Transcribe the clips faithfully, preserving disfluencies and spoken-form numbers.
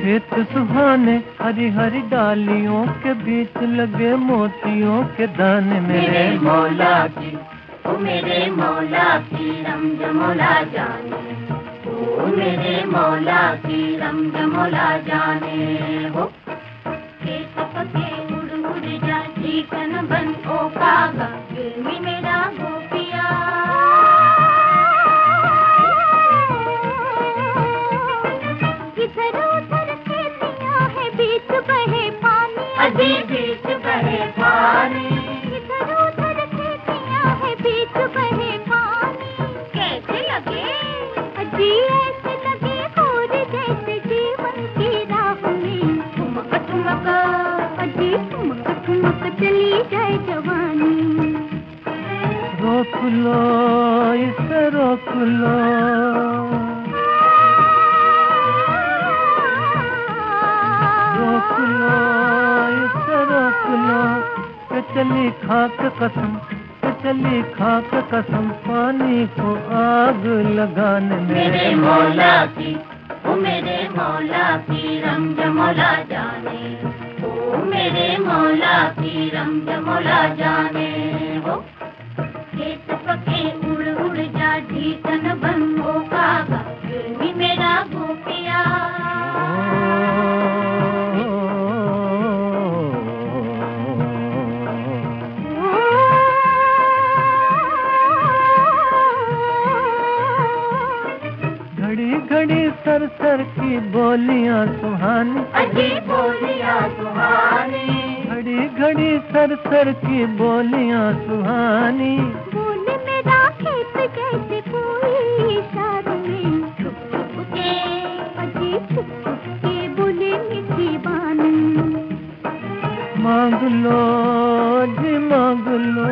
खेत सुहाने हरी हरी डालियों के बीच लगे मोतियों के दाने। मेरे मौला की, ओ मेरे मौला की रमज मौला जाने, ओ मेरे मौला की रमज मौला जाने हो। खेत पके उड़ उड़ जा चिकन बन ओ कागा, दिल मेरा गोपिया। इधर उधर खेतियां है बीच बहे पानी, अजी बीच बहे पानी। इधर उधर खेतियां है बीच बहे पानी। कैसे लगे अजी ऐसे लगे और जैसे जीवन की राह में ठुमक ठुमक अजी ठुमक ठुमक चली जाए जवानी। रोक लो इसे रोक लो, रोक लो इसे रोक लो, के चली खाक कसम, के चली खाक कसम पानी को आग लगाने। मेरे मौला की, ओ मेरे मौला की रमज मौला जाने, ओ मेरे मौला की रमज मौला जाने हो। खेत पके उड़ उड़ जा ढीकन बन ओ कागा, दिल मेरा गोपिया। घड़ी घड़ी सर सर की बोलियां सुहानी, अजी बोलियां सुहानी। घड़ी घड़ी सर सर की बोलियां सुहानी। बोले मेरा खेत जैसे कोई इशारों में छुप छुप के, अजी छुप छुप के बोले मीठी बानी। मांग लो जी मांग लो,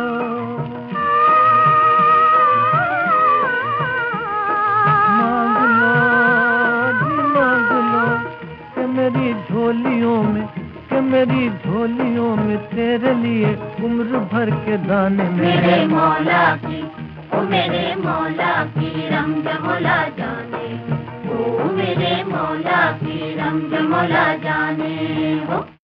मांग लो जी मांग लो, कि मेरी झोलियों में, कि मेरी झोलियों में तेरे लिए उम्र भर के दाने। मेरे मौला की, ओ मेरे मौला की रमज मौला जाने, ओ मेरे मौला की रमज मौला जाने हो।